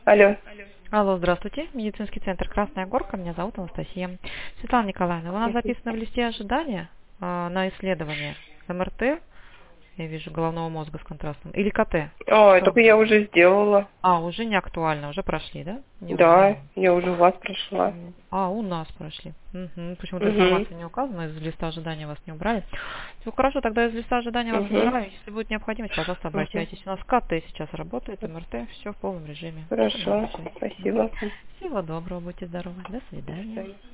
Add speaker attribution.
Speaker 1: Алло.
Speaker 2: Алло, здравствуйте. Медицинский центр «Красная горка». Меня зовут Анастасия. Светлана Николаевна, у нас записано в листе ожидания на исследование МРТ, я вижу, головного мозга с контрастом, или КТ.
Speaker 1: Только я уже сделала.
Speaker 2: Уже не актуально, уже прошли, да?
Speaker 1: Да, я уже у вас прошла.
Speaker 2: У нас прошли. Почему-то информация не указана, из листа ожидания вас не убрали. Все хорошо, тогда из листа ожидания вас убираю. Если будет необходимость, пожалуйста, обращайтесь. У нас КТ сейчас работает, МРТ, все в полном режиме.
Speaker 1: Хорошо, спасибо.
Speaker 2: Всего доброго, будьте здоровы. До
Speaker 1: До
Speaker 2: свидания.
Speaker 1: свидания.